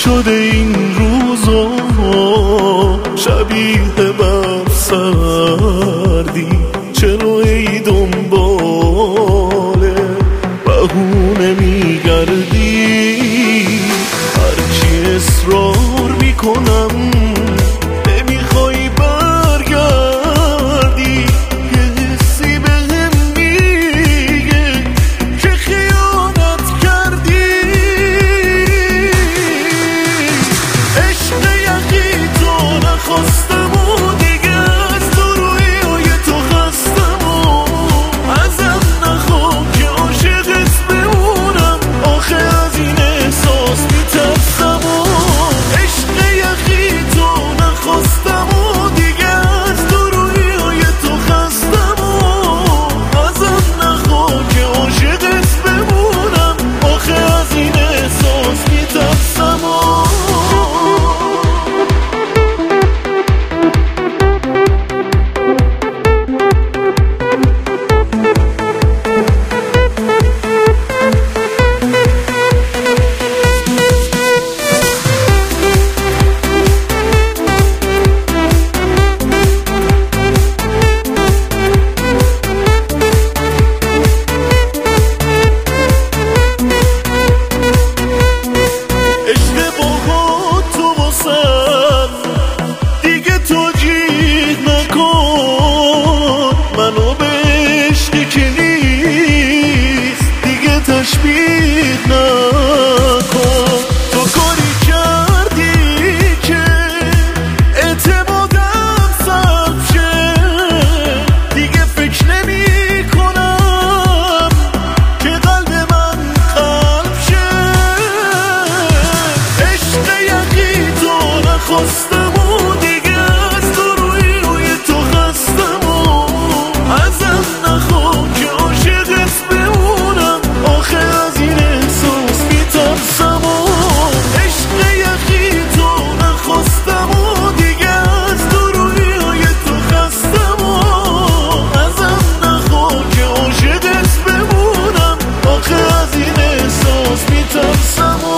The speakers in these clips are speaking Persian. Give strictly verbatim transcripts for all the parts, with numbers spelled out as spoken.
شده این روزا شبیه بر سردی، چرا ای دنباله بهونه میگردی؟ هرچی اصرار میکنم نمیخوای برگردی، یه حسی بهم میگه که خیانت کردی. عشق یقی تو نخواستم و دیگه از تو روی و یه تو خستم و ازم نخواه که عاشقت بمونم، آخه از این احساس میترسم و عشق یقی تو نخواستم و دیگه از تو روی و یه تو خستم و ازم نخواه که عاشقت بمونم، آخه از این احساس میترسم و دیگه توجیه نکن منو به عشقی که نیست، دیگه تشبیه نکن. تو کاری کردی که اعتمادم سلب شه، دیگه فکر نمی کنم که قلب من قلب شه. عشق یقی تو نخواستم و دیگه از تو روی روی تو خستم و ازم نخواه که عاشقت بمونم، آخه از این احساس میترسم و عشق یقی تو نخواستم و دیگه از تو روی روی تو خستم و ازم نخواه که عاشقت بمونم، آخه از این احساس میترسم و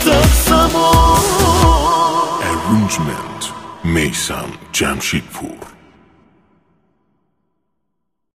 میثم جمشیدپور.